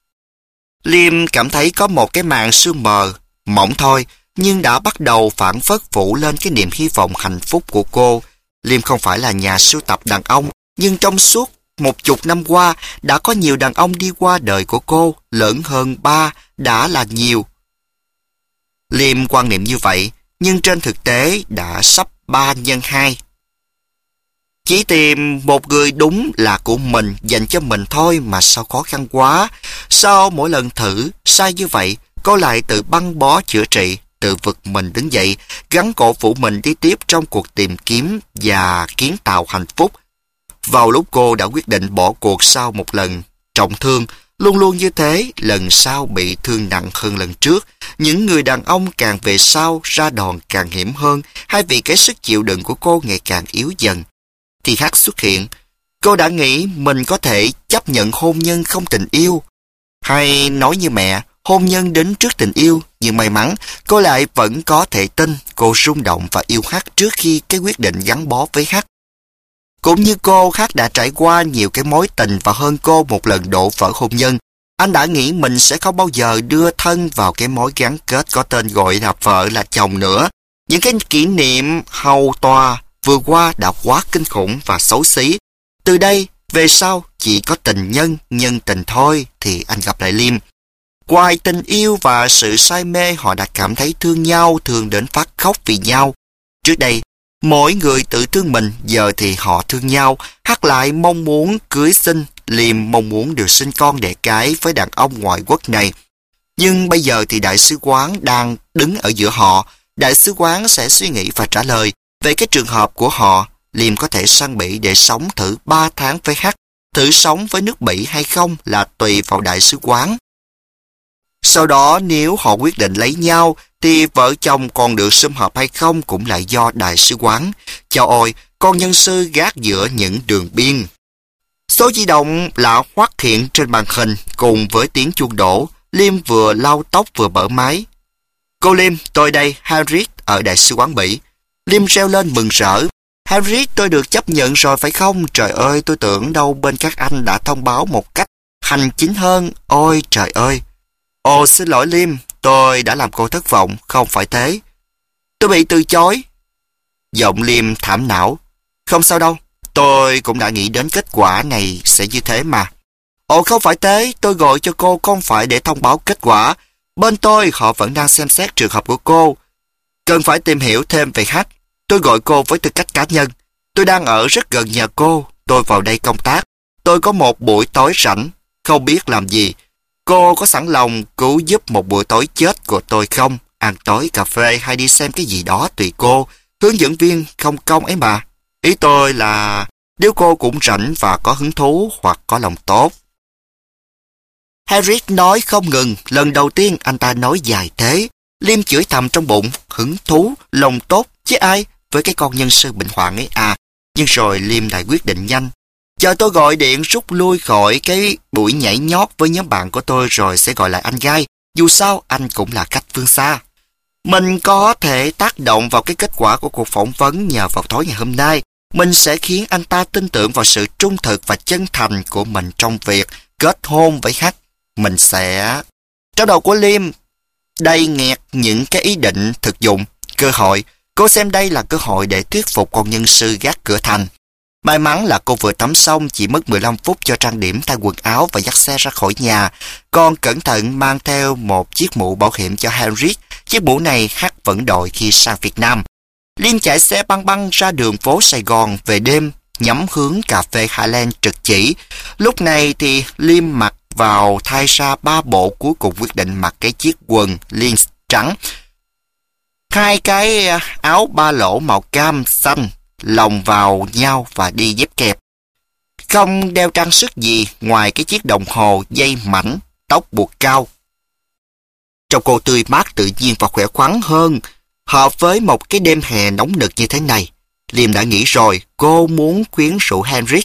Liam cảm thấy có một cái màn sương mờ, mỏng thôi, nhưng đã bắt đầu phảng phất phủ lên cái niềm hy vọng hạnh phúc của cô. Liam không phải là nhà sưu tập đàn ông, nhưng trong suốt một chục năm qua đã có nhiều đàn ông đi qua đời của cô, lớn hơn ba đã là nhiều. Liam quan niệm như vậy, nhưng trên thực tế đã sắp ba nhân hai. Chỉ tìm một người đúng là của mình, dành cho mình thôi mà sao khó khăn quá. Sau mỗi lần thử sai như vậy, cô lại tự băng bó chữa trị. tự vực mình đứng dậy, gắn cổ vũ mình đi tiếp trong cuộc tìm kiếm và kiến tạo hạnh phúc. Vào lúc cô đã quyết định bỏ cuộc sau một lần trọng thương, luôn luôn như thế, lần sau bị thương nặng hơn lần trước, những người đàn ông càng về sau ra đòn càng hiểm hơn, hay vì cái sức chịu đựng của cô ngày càng yếu dần, thì H xuất hiện. Cô đã nghĩ mình có thể chấp nhận hôn nhân không tình yêu. Hay nói như mẹ, hôn nhân đến trước tình yêu, nhưng may mắn, cô lại vẫn có thể tin cô rung động và yêu H trước khi cái quyết định gắn bó với H. Cũng như cô, H đã trải qua nhiều cái mối tình và hơn cô một lần đổ vỡ hôn nhân. Anh đã nghĩ mình sẽ không bao giờ đưa thân vào cái mối gắn kết có tên gọi là vợ là chồng nữa. Những cái kỷ niệm hầu tòa vừa qua đã quá kinh khủng và xấu xí. Từ đây về sau chỉ có tình nhân, nhân tình thôi thì anh gặp lại Liêm. Ngoài tình yêu và sự say mê, họ đã cảm thấy thương nhau, thương đến phát khóc vì nhau. Trước đây, mỗi người tự thương mình, giờ thì họ thương nhau. H lại mong muốn cưới xin, Liêm mong muốn được sinh con đẻ cái với đàn ông ngoại quốc này. Nhưng bây giờ thì đại sứ quán đang đứng ở giữa họ. Đại sứ quán sẽ suy nghĩ và trả lời về cái trường hợp của họ. Liêm có thể sang Bỉ để sống thử ba tháng với H. Thử sống với nước Bỉ hay không là tùy vào đại sứ quán. Sau đó nếu họ quyết định lấy nhau thì vợ chồng còn được sum họp hay không cũng là do đại sứ quán. Chao ôi, con nhân sư gác giữa những đường biên. Số di động lạ hoắc hiện trên màn hình cùng với tiếng chuông đổ. Liêm vừa lau tóc vừa bở máy. Cô Liêm, tôi đây, Harriet ở đại sứ quán Bỉ. Liêm reo lên mừng rỡ. Harriet, tôi được chấp nhận rồi phải không? Trời ơi, tôi tưởng đâu bên các anh đã thông báo một cách hành chính hơn. Ôi trời ơi. Ồ, xin lỗi Liêm, tôi đã làm cô thất vọng, không phải thế. Tôi bị từ chối. Giọng Liêm thảm não. Không sao đâu, tôi cũng đã nghĩ đến kết quả này sẽ như thế mà. Ồ, không phải thế, tôi gọi cho cô không phải để thông báo kết quả. Bên tôi họ vẫn đang xem xét trường hợp của cô. Cần phải tìm hiểu thêm về H. Tôi gọi cô với tư cách cá nhân. Tôi đang ở rất gần nhà cô, tôi vào đây công tác. Tôi có một buổi tối rảnh, không biết làm gì. Cô có sẵn lòng cứu giúp một buổi tối chết của tôi không? Ăn tối cà phê hay đi xem cái gì đó tùy cô. Hướng dẫn viên không công ấy mà. Ý tôi là nếu cô cũng rảnh và có hứng thú hoặc có lòng tốt. Harriet nói không ngừng. Lần đầu tiên anh ta nói dài thế. Liêm chửi thầm trong bụng. Hứng thú, lòng tốt chứ ai với cái con nhân sư bệnh hoạn ấy à. Nhưng rồi Liêm lại quyết định nhanh. Chờ tôi gọi điện rút lui khỏi cái buổi nhảy nhót với nhóm bạn của tôi rồi sẽ gọi lại anh Gai. Dù sao anh cũng là khách phương xa. Mình có thể tác động vào cái kết quả của cuộc phỏng vấn nhờ vào tối ngày hôm nay. Mình sẽ khiến anh ta tin tưởng vào sự trung thực và chân thành của mình trong việc kết hôn với H. Mình sẽ... Trong đầu của Liêm đầy nghẹt những cái ý định thực dụng, cơ hội. Cô xem đây là cơ hội để thuyết phục con nhân sư gác cửa thành. May mắn là cô vừa tắm xong, chỉ mất mười lăm phút cho trang điểm, thay quần áo và dắt xe ra khỏi nhà. Còn cẩn thận mang theo một chiếc mũ bảo hiểm cho Harriet. Chiếc mũ này H vẫn đội khi sang Việt Nam. Liêm chạy xe băng băng ra đường phố Sài Gòn về đêm, nhắm hướng cà phê Highland trực chỉ. Lúc này thì Liêm mặc vào thay ra ba bộ, cuối cùng quyết định mặc cái chiếc quần jeans trắng, hai cái áo ba lỗ màu cam xanh lồng vào nhau và đi dép kẹp. Không đeo trang sức gì ngoài cái chiếc đồng hồ dây mảnh, tóc buộc cao. Trông cô tươi mát tự nhiên và khỏe khoắn hơn, hợp với một cái đêm hè nóng nực như thế này. Liêm đã nghĩ rồi, cô muốn quyến rũ Henrik.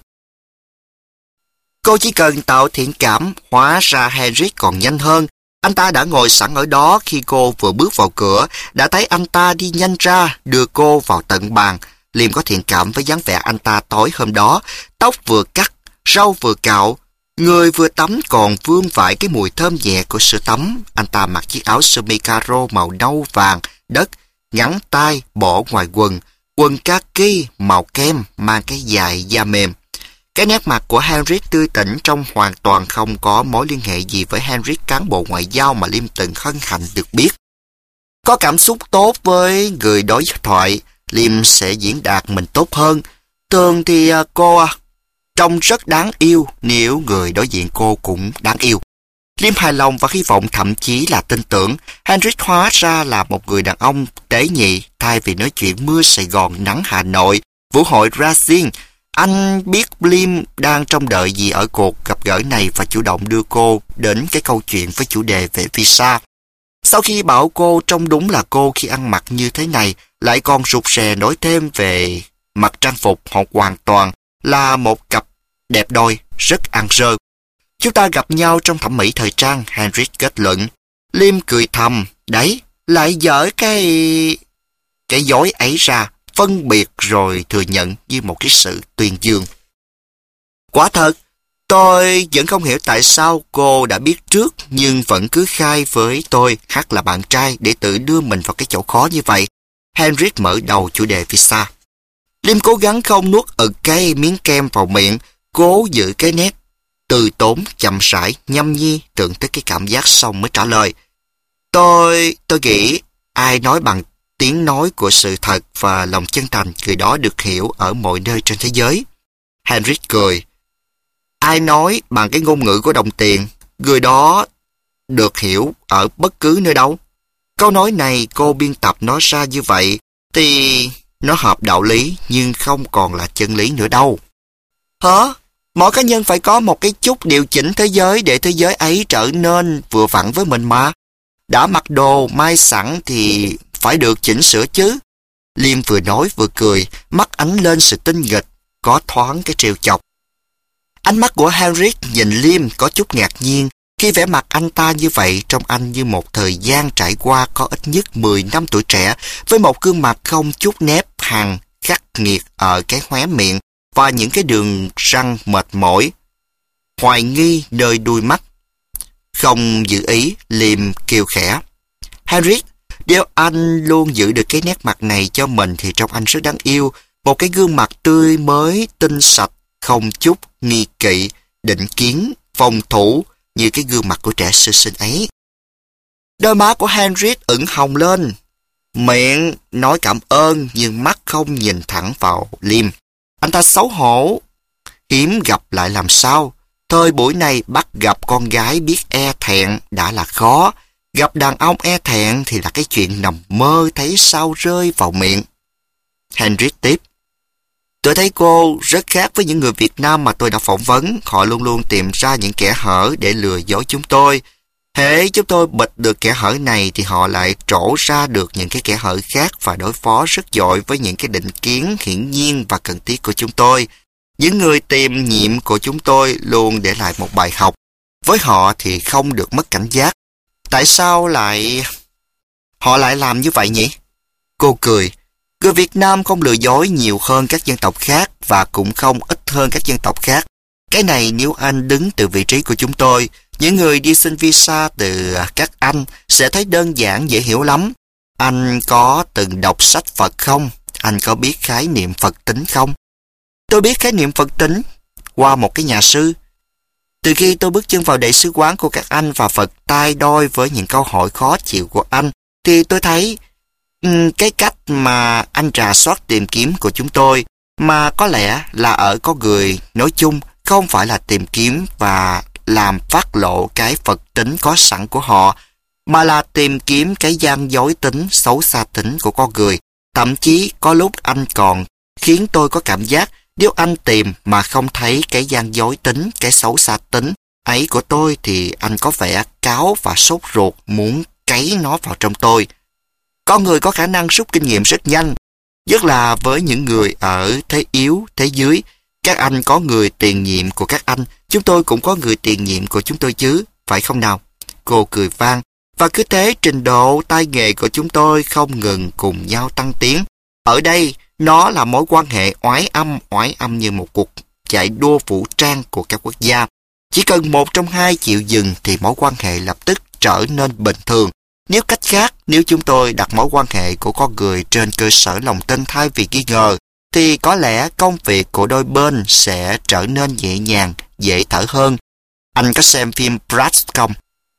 Cô chỉ cần tạo thiện cảm, hóa ra Henrik còn nhanh hơn. Anh ta đã ngồi sẵn ở đó khi cô vừa bước vào cửa, đã thấy anh ta đi nhanh ra, đưa cô vào tận bàn. Liêm có thiện cảm với dáng vẻ anh ta tối hôm đó, tóc vừa cắt, râu vừa cạo, người vừa tắm còn vương vãi cái mùi thơm nhẹ của sữa tắm. Anh ta mặc chiếc áo sơ mi caro màu nâu vàng, đất, ngắn tay, bỏ ngoài quần, quần kaki màu kem, mang cái dài da mềm. Cái nét mặt của Henrik tươi tỉnh trông hoàn toàn không có mối liên hệ gì với Henrik cán bộ ngoại giao mà Liêm từng hân hạnh được biết. Có cảm xúc tốt với người đối thoại, Liêm sẽ diễn đạt mình tốt hơn. Thường thì cô trông rất đáng yêu nếu người đối diện cô cũng đáng yêu. Liêm hài lòng và hy vọng, thậm chí là tin tưởng, Henrik hóa ra là một người đàn ông tế nhị. Thay vì nói chuyện mưa Sài Gòn nắng Hà Nội, vũ hội Racing, anh biết Liêm đang trông đợi gì ở cuộc gặp gỡ này và chủ động đưa cô đến cái câu chuyện với chủ đề về visa. Sau khi bảo cô trông đúng là cô khi ăn mặc như thế này, lại còn rụt rè nói thêm về mặc trang phục, họ hoàn toàn là một cặp đẹp đôi, rất ăn rơ. Chúng ta gặp nhau trong thẩm mỹ thời trang, Henrik kết luận. Liêm cười thầm, đấy, lại dở cái... cái dối ấy ra, phân biệt rồi thừa nhận như một cái sự tuyên dương. Quả thật, tôi vẫn không hiểu tại sao cô đã biết trước nhưng vẫn cứ khai với tôi hát là bạn trai để tự đưa mình vào cái chỗ khó như vậy. Henrik mở đầu chủ đề visa. Liêm cố gắng không nuốt ực cái miếng kem vào miệng, cố giữ cái nét từ tốn, chậm rãi, nhâm nhi, tưởng tới cái cảm giác xong mới trả lời. Tôi, tôi nghĩ ai nói bằng tiếng nói của sự thật và lòng chân thành, người đó được hiểu ở mọi nơi trên thế giới. Henrik cười. Ai nói bằng cái ngôn ngữ của đồng tiền, người đó được hiểu ở bất cứ nơi đâu. Câu nói này cô biên tập nó ra như vậy thì nó hợp đạo lý nhưng không còn là chân lý nữa đâu. Hả? Mỗi cá nhân phải có một cái chút điều chỉnh thế giới để thế giới ấy trở nên vừa vặn với mình mà. Đã mặc đồ may sẵn thì phải được chỉnh sửa chứ. Liêm vừa nói vừa cười, mắt ánh lên sự tinh nghịch, có thoáng cái trêu chọc. Ánh mắt của Henrik nhìn Liêm có chút ngạc nhiên khi vẻ mặt anh ta như vậy, trong anh như một thời gian trải qua có ít nhất mười năm tuổi trẻ, với một gương mặt không chút nếp hằn, khắc nghiệt ở cái khóe miệng và những cái đường răng mệt mỏi, hoài nghi nơi đuôi mắt. Không giữ ý, Liêm kêu khẽ. Henrik, nếu anh luôn giữ được cái nét mặt này cho mình thì trông anh rất đáng yêu. Một cái gương mặt tươi mới, tinh sạch, không chút nghi kỵ, định kiến, phòng thủ như cái gương mặt của trẻ sơ sinh ấy. Đôi má của Henrik ửng hồng lên. Miệng nói cảm ơn nhưng mắt không nhìn thẳng vào Liêm. Anh ta xấu hổ. Hiếm gặp lại làm sao. Thời buổi này bắt gặp con gái biết e thẹn đã là khó. Gặp đàn ông e thẹn thì là cái chuyện nằm mơ thấy sao rơi vào miệng. Henrik tiếp. Tôi thấy cô rất khác với những người Việt Nam mà tôi đã phỏng vấn. Họ luôn luôn tìm ra những kẽ hở để lừa dối chúng tôi. Hễ chúng tôi bịt được kẽ hở này thì họ lại trổ ra được những cái kẽ hở khác và đối phó rất giỏi với những cái định kiến hiển nhiên và cần thiết của chúng tôi. Những người tiềm nhiệm của chúng tôi luôn để lại một bài học. Với họ thì không được mất cảnh giác. Tại sao lại... họ lại làm như vậy nhỉ? Cô cười. Người Việt Nam không lừa dối nhiều hơn các dân tộc khác và cũng không ít hơn các dân tộc khác. Cái này nếu anh đứng từ vị trí của chúng tôi, những người đi xin visa từ các anh sẽ thấy đơn giản dễ hiểu lắm. Anh có từng đọc sách Phật không? Anh có biết khái niệm Phật tính không? Tôi biết khái niệm Phật tính qua một cái nhà sư. Từ khi tôi bước chân vào đại sứ quán của các anh và Phật tai đôi với những câu hỏi khó chịu của anh, thì tôi thấy um, cái cách mà anh rà soát tìm kiếm của chúng tôi, mà có lẽ là ở con người nói chung, không phải là tìm kiếm và làm phát lộ cái Phật tính có sẵn của họ, mà là tìm kiếm cái gian dối tính, xấu xa tính của con người. Thậm chí có lúc anh còn khiến tôi có cảm giác nếu anh tìm mà không thấy cái gian dối tính, cái xấu xa tính ấy của tôi thì anh có vẻ cáu và sốt ruột muốn cấy nó vào trong tôi. Con người có khả năng rút kinh nghiệm rất nhanh, nhất là với những người ở thế yếu, thế dưới. Các anh có người tiền nhiệm của các anh, chúng tôi cũng có người tiền nhiệm của chúng tôi chứ, phải không nào? Cô cười vang, và cứ thế trình độ tay nghề của chúng tôi không ngừng cùng nhau tăng tiến. Ở đây, nó là mối quan hệ oái âm, oái âm như một cuộc chạy đua vũ trang của các quốc gia. Chỉ cần một trong hai chịu dừng thì mối quan hệ lập tức trở nên bình thường. Nếu cách khác, nếu chúng tôi đặt mối quan hệ của con người trên cơ sở lòng tin thay vì nghi ngờ, thì có lẽ công việc của đôi bên sẽ trở nên nhẹ nhàng, dễ thở hơn. Anh có xem phim Bratz không?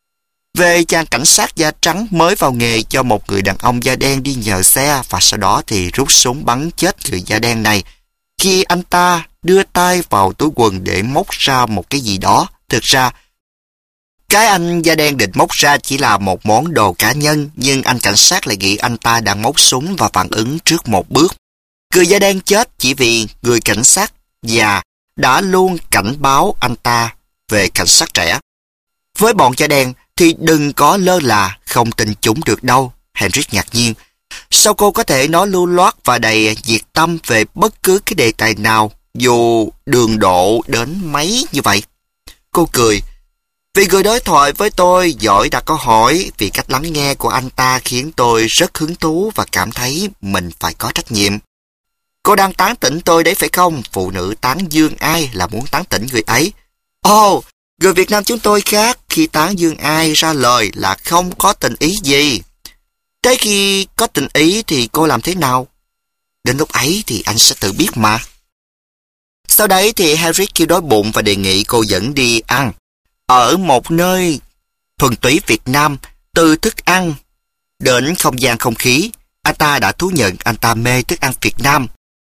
Về chàng cảnh sát da trắng mới vào nghề cho một người đàn ông da đen đi nhờ xe và sau đó thì rút súng bắn chết người da đen này. Khi anh ta đưa tay vào túi quần để móc ra một cái gì đó, thực ra Cái anh da đen định móc ra chỉ là một món đồ cá nhân, nhưng anh cảnh sát lại nghĩ anh ta đang móc súng và phản ứng trước một bước. Người da đen chết chỉ vì người cảnh sát già đã luôn cảnh báo anh ta về cảnh sát trẻ. Với bọn da đen thì đừng có lơ là, không tin chúng được đâu. Henrik ngạc nhiên. Sao cô có thể nói lưu loát và đầy nhiệt tâm về bất cứ cái đề tài nào, dù đường độ đến mấy như vậy? Cô cười. Vì người đối thoại với tôi giỏi đặt câu hỏi, vì cách lắng nghe của anh ta khiến tôi rất hứng thú và cảm thấy mình phải có trách nhiệm. Cô đang tán tỉnh tôi đấy phải không? Phụ nữ tán dương ai là muốn tán tỉnh người ấy. Ồ, oh, người Việt Nam chúng tôi khác, khi tán dương ai ra lời là không có tình ý gì. Thế khi có tình ý thì cô làm thế nào? Đến lúc ấy thì anh sẽ tự biết mà. Sau đấy thì Henrik kêu đói bụng và đề nghị cô dẫn đi ăn. Ở một nơi thuần túy Việt Nam, từ thức ăn đến không gian không khí, anh ta đã thú nhận anh ta mê thức ăn Việt Nam.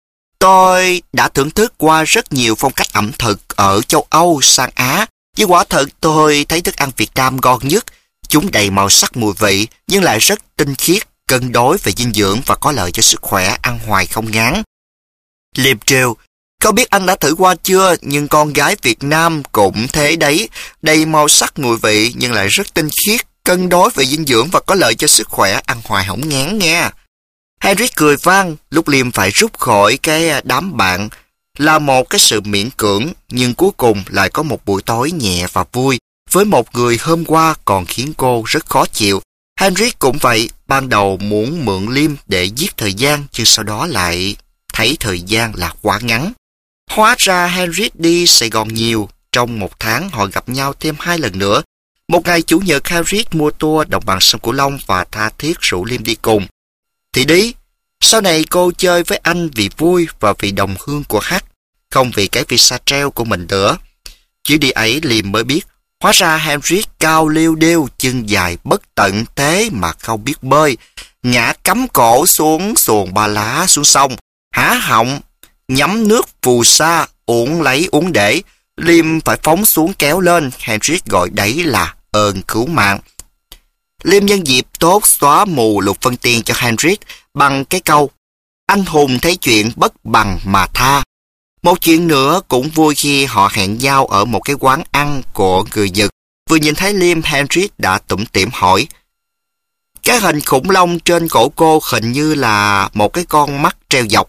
Tôi đã thưởng thức qua rất nhiều phong cách ẩm thực ở châu Âu sang Á, nhưng quả thật tôi thấy thức ăn Việt Nam ngon nhất. Chúng đầy màu sắc mùi vị, nhưng lại rất tinh khiết, cân đối về dinh dưỡng và có lợi cho sức khỏe, ăn hoài không ngán. Liêm trêu, không biết anh đã thử qua chưa, nhưng con gái Việt Nam cũng thế đấy, đầy màu sắc mùi vị, nhưng lại rất tinh khiết, cân đối về dinh dưỡng và có lợi cho sức khỏe, ăn hoài không ngán nghe. Henrik cười vang, lúc Liêm phải rút khỏi cái đám bạn là một cái sự miễn cưỡng, nhưng cuối cùng lại có một buổi tối nhẹ và vui, với một người hôm qua còn khiến cô rất khó chịu. Henrik cũng vậy, ban đầu muốn mượn Liêm để giết thời gian, nhưng sau đó lại thấy thời gian là quá ngắn. Hóa ra Henrik đi Sài Gòn nhiều, trong một tháng họ gặp nhau thêm hai lần nữa. Một ngày Chủ nhật Henrik mua tour đồng bằng sông Cửu Long và tha thiết rủ Liêm đi cùng. Thì đi, sau này cô chơi với anh vì vui và vì đồng hương của H, không vì cái visa treo của mình nữa. Chuyến đi ấy Liêm mới biết, hóa ra Henrik cao liêu đêu, chân dài bất tận thế mà không biết bơi, ngã cắm cổ xuống xuồng Ba Lá xuống sông, há họng, nhắm nước phù sa, uống lấy uống để. Liêm phải phóng xuống kéo lên, Henrik gọi đấy là ơn cứu mạng. Liêm nhân dịp tốt xóa mù Lục Vân Tiên cho Henrik bằng cái câu anh hùng thấy chuyện bất bằng mà tha. Một chuyện nữa cũng vui khi họ hẹn nhau ở một cái quán ăn của người Nhật. Vừa nhìn thấy Liêm, Henrik đã tủm tỉm hỏi. Cái hình khủng long trên cổ cô hình như là một cái con mắt treo dọc.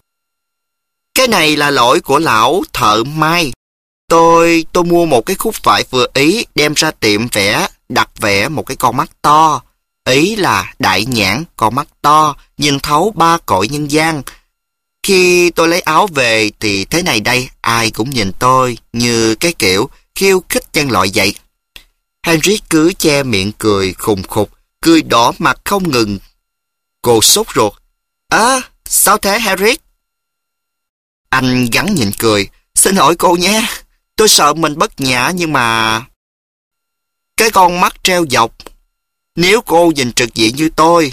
Cái này là lỗi của lão thợ may. Tôi, tôi mua một cái khúc vải vừa ý, đem ra tiệm vẽ, đặt vẽ một cái con mắt to. Ý là đại nhãn, con mắt to, nhìn thấu ba cõi nhân gian. Khi tôi lấy áo về thì thế này đây, ai cũng nhìn tôi như cái kiểu khiêu khích nhân loại vậy. Henrik cứ che miệng cười khùng khục, cười đỏ mặt không ngừng. Cô sốt ruột. À, sao thế Henrik? Anh gắng nhịn cười. Xin lỗi cô nhé, tôi sợ mình bất nhã nhưng mà... Cái con mắt treo dọc, nếu cô nhìn trực diện như tôi,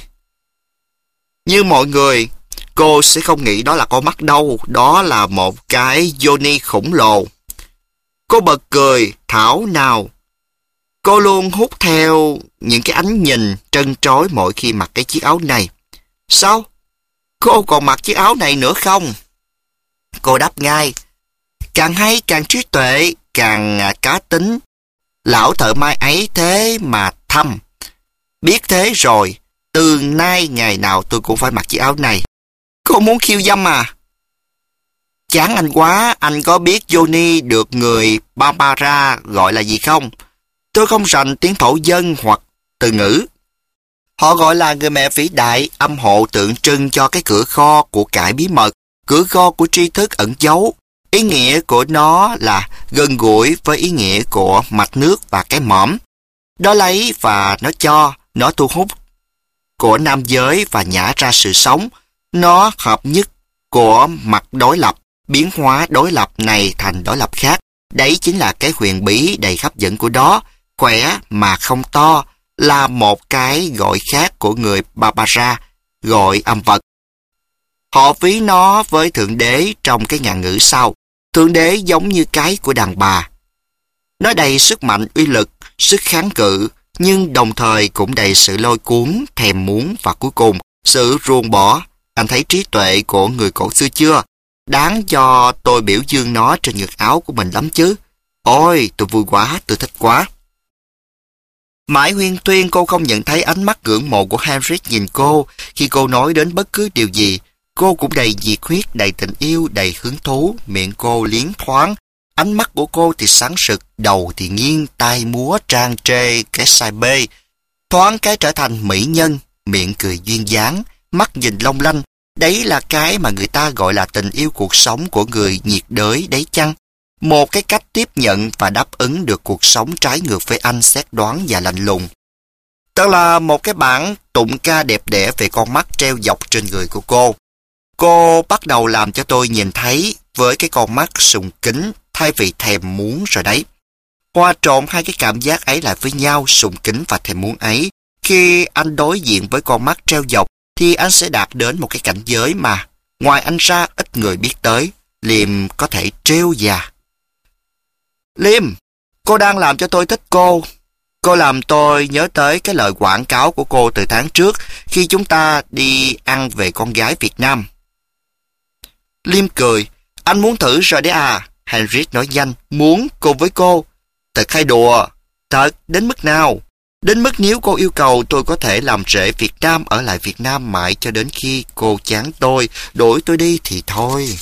như mọi người, cô sẽ không nghĩ đó là con mắt đâu, đó là một cái yoni khổng lồ. Cô bật cười, thảo nào. Cô luôn hút theo những cái ánh nhìn trân trối mỗi khi mặc cái chiếc áo này. Sao? Cô còn mặc chiếc áo này nữa không? Cô đáp ngay. Càng hay càng trí tuệ, càng cá tính. Lão thợ may ấy thế mà thâm. Biết thế rồi, từ nay ngày nào tôi cũng phải mặc chiếc áo này. Cô muốn khiêu dâm à? Chán anh quá, anh có biết Johnny được người Barbara gọi là gì không? Tôi không rành tiếng thổ dân hoặc từ ngữ. Họ gọi là người mẹ vĩ đại, âm hộ tượng trưng cho cái cửa kho của cải bí mật, cửa kho của tri thức ẩn giấu. Ý nghĩa của nó là gần gũi với ý nghĩa của mạch nước và cái mõm. Nó lấy và nó cho, nó thu hút của nam giới và nhả ra sự sống. Nó hợp nhất của mặt đối lập, biến hóa đối lập này thành đối lập khác. Đấy chính là cái huyền bí đầy hấp dẫn của đó. Khỏe mà không to là một cái gọi khác của người Barbara, gọi âm vật. Họ ví nó với Thượng Đế trong cái ngạn ngữ sau. Thượng Đế giống như cái của đàn bà. Nó đầy sức mạnh uy lực, sức kháng cự, nhưng đồng thời cũng đầy sự lôi cuốn, thèm muốn và cuối cùng, sự ruồng bỏ. Anh thấy trí tuệ của người cổ xưa chưa? Đáng cho tôi biểu dương nó trên ngực áo của mình lắm chứ. Ôi, tôi vui quá, tôi thích quá. Mãi huyên thuyên cô không nhận thấy ánh mắt ngưỡng mộ của Henrik nhìn cô. Khi cô nói đến bất cứ điều gì, cô cũng đầy nhiệt huyết, đầy tình yêu, đầy hứng thú. Miệng cô liến thoáng. Ánh mắt của cô thì sáng sực, đầu thì nghiêng, tai múa trang trê cái sai bê. Thoáng cái trở thành mỹ nhân, miệng cười duyên dáng, mắt nhìn long lanh. Đấy là cái mà người ta gọi là tình yêu cuộc sống của người nhiệt đới đấy chăng? Một cái cách tiếp nhận và đáp ứng được cuộc sống trái ngược với anh xét đoán và lạnh lùng. Đó là một cái bản tụng ca đẹp đẽ về con mắt treo dọc trên người của cô. Cô bắt đầu làm cho tôi nhìn thấy với cái con mắt sùng kính thay vì thèm muốn rồi đấy. Hòa trộn hai cái cảm giác ấy lại với nhau, sùng kính và thèm muốn ấy. Khi anh đối diện với con mắt treo dọc thì anh sẽ đạt đến một cái cảnh giới mà ngoài anh ra ít người biết tới. Liam có thể trêu già. Liam, cô đang làm cho tôi thích cô. Cô làm tôi nhớ tới cái lời quảng cáo của cô từ tháng trước khi chúng ta đi ăn về con gái Việt Nam. Liam cười. Anh muốn thử rồi đấy à? Henrik nói nhanh. Muốn cùng với cô. Thật hay đùa? Thật, đến mức nào? Đến mức nếu cô yêu cầu tôi có thể làm rể Việt Nam ở lại Việt Nam mãi cho đến khi cô chán tôi, đuổi tôi đi thì thôi.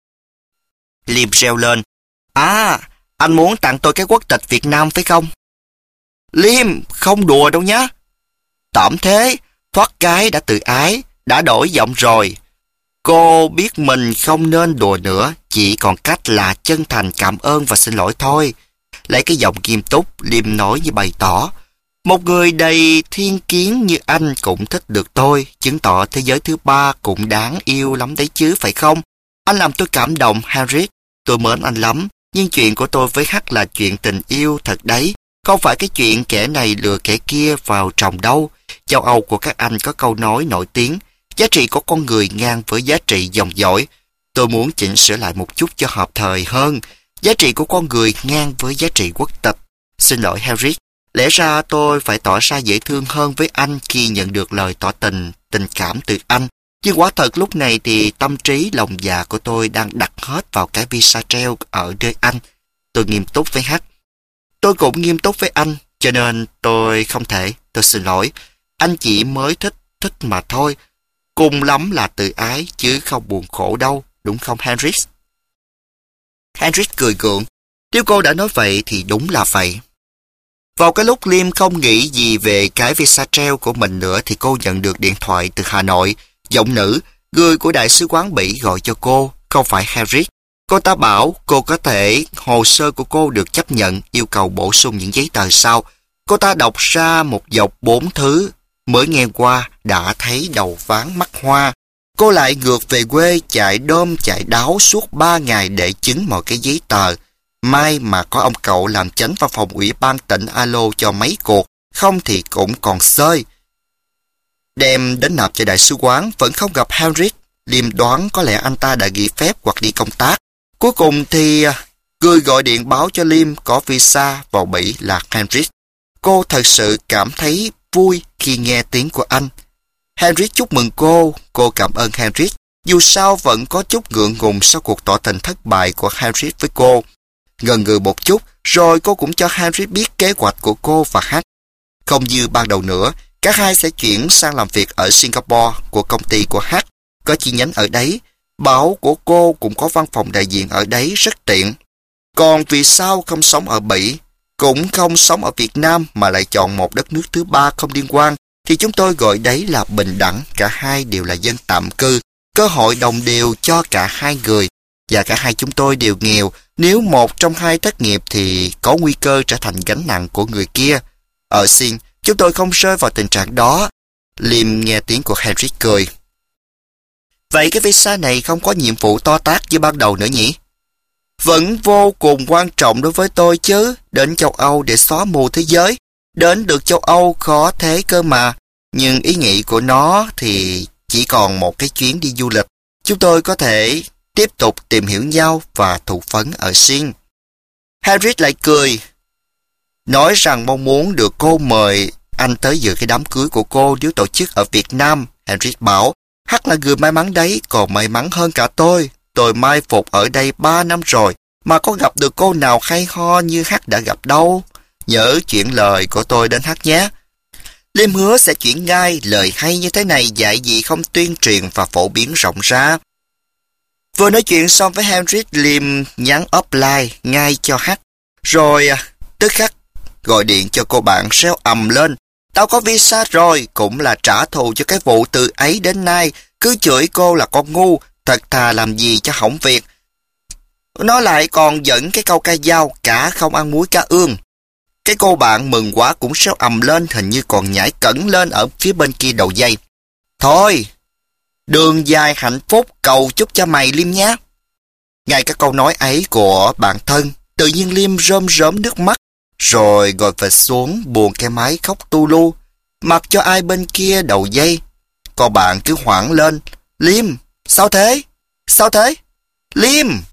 Liam reo lên. À, anh muốn tặng tôi cái quốc tịch Việt Nam phải không? Liam, không đùa đâu nhá. Tẩm thế, thoát cái đã tự ái, đã đổi giọng rồi. Cô biết mình không nên đùa nữa, chỉ còn cách là chân thành cảm ơn và xin lỗi thôi. Lấy cái giọng nghiêm túc, Liam nói như bày tỏ. Một người đầy thiên kiến như anh cũng thích được tôi, chứng tỏ thế giới thứ ba cũng đáng yêu lắm đấy chứ, phải không? Anh làm tôi cảm động, Henrik. Tôi mến anh lắm, nhưng chuyện của tôi với Hắc là chuyện tình yêu thật đấy. Không phải cái chuyện kẻ này lừa kẻ kia vào chồng đâu. Châu Âu của các anh có câu nói nổi tiếng, giá trị của con người ngang với giá trị dòng dõi. Tôi muốn chỉnh sửa lại một chút cho hợp thời hơn. Giá trị của con người ngang với giá trị quốc tịch. Xin lỗi Henrik, lẽ ra tôi phải tỏ ra dễ thương hơn với anh khi nhận được lời tỏ tình, tình cảm từ anh. Nhưng quả thật lúc này thì tâm trí lòng dạ của tôi đang đặt hết vào cái visa treo ở nơi anh. Tôi nghiêm túc với Hắc. Tôi cũng nghiêm túc với anh, cho nên tôi không thể, tôi xin lỗi. Anh chỉ mới thích, thích mà thôi. Cùng lắm là tự ái, chứ không buồn khổ đâu, đúng không Henrik? Henrik cười gượng. Nếu cô đã nói vậy thì đúng là vậy. Vào cái lúc Liam không nghĩ gì về cái visa treo của mình nữa thì cô nhận được điện thoại từ Hà Nội. Giọng nữ, người của đại sứ quán Bỉ gọi cho cô, không phải Henrik. Cô ta bảo cô có thể hồ sơ của cô được chấp nhận, yêu cầu bổ sung những giấy tờ sau. Cô ta đọc ra một dọc bốn thứ, mới nghe qua đã thấy đầu váng mắt hoa. Cô lại ngược về quê chạy đôm chạy đáo suốt ba ngày để chứng mọi cái giấy tờ. May mà có ông cậu làm chánh văn phòng ủy ban tỉnh alo cho mấy cuộc, không thì cũng còn xơi. Đem đến nộp cho đại sứ quán vẫn không gặp Henrik. Liam đoán có lẽ anh ta đã nghỉ phép hoặc đi công tác. Cuối cùng thì người gọi điện báo cho Liam có visa vào Bỉ là Henrik. Cô thật sự cảm thấy vui khi nghe tiếng của anh. Henrik chúc mừng cô, cô cảm ơn Henrik. Dù sao vẫn có chút ngượng ngùng sau cuộc tỏ tình thất bại của Henrik với cô. Ngần ngừ một chút, rồi cô cũng cho Henrik biết kế hoạch của cô và Hắc. Không như ban đầu nữa, cả hai sẽ chuyển sang làm việc ở Singapore của công ty của Hắc, có chi nhánh ở đấy. Bảo của cô cũng có văn phòng đại diện ở đấy rất tiện. Còn vì sao không sống ở Bỉ, cũng không sống ở Việt Nam mà lại chọn một đất nước thứ ba không liên quan, thì chúng tôi gọi đấy là bình đẳng, cả hai đều là dân tạm cư, cơ hội đồng đều cho cả hai người. Và cả hai chúng tôi đều nghèo, nếu một trong hai thất nghiệp thì có nguy cơ trở thành gánh nặng của người kia. Ở Sing, chúng tôi không rơi vào tình trạng đó. Liam nghe tiếng của Henrik cười. Vậy cái visa này không có nhiệm vụ to tát như ban đầu nữa nhỉ? Vẫn vô cùng quan trọng đối với tôi chứ, đến châu Âu để xóa mù thế giới. Đến được châu Âu khó thế cơ mà, nhưng ý nghĩ của nó thì chỉ còn một cái chuyến đi du lịch. Chúng tôi có thể tiếp tục tìm hiểu nhau và thụ phấn ở Sing. Henrik lại cười. nói rằng mong muốn được cô mời anh tới dự cái đám cưới của cô nếu tổ chức ở Việt Nam. Henry bảo, Hắc là người may mắn đấy, còn may mắn hơn cả tôi. Tôi mai phục ở đây ba năm rồi, mà có gặp được cô nào hay ho như Hắc đã gặp đâu. Nhớ chuyển lời của tôi đến Hắc nhé. Liêm hứa sẽ chuyển ngay, lời hay như thế này dạy gì không tuyên truyền và phổ biến rộng ra. Vừa nói chuyện xong với Henry, Liêm nhắn offline ngay cho Hắc, rồi tức khắc gọi điện cho cô bạn reo ầm lên. Tao có visa rồi, cũng là trả thù cho cái vụ từ ấy đến nay, cứ chửi cô là con ngu, thật thà làm gì cho hỏng việc. Nó lại còn dẫn cái câu ca dao, cả không ăn muối cá ương. Cái cô bạn mừng quá cũng reo ầm lên, hình như còn nhảy cẫng lên ở phía bên kia đầu dây. Thôi, đường dài hạnh phúc, cầu chúc cho mày Liêm nhé. Ngay các câu nói ấy của bạn thân, tự nhiên Liêm rơm rớm nước mắt, rồi ngồi phịch xuống buồn cái máy khóc tu lu, mặc cho ai bên kia đầu dây. Cô bạn cứ hoảng lên, Liêm, sao thế? Sao thế? Liêm!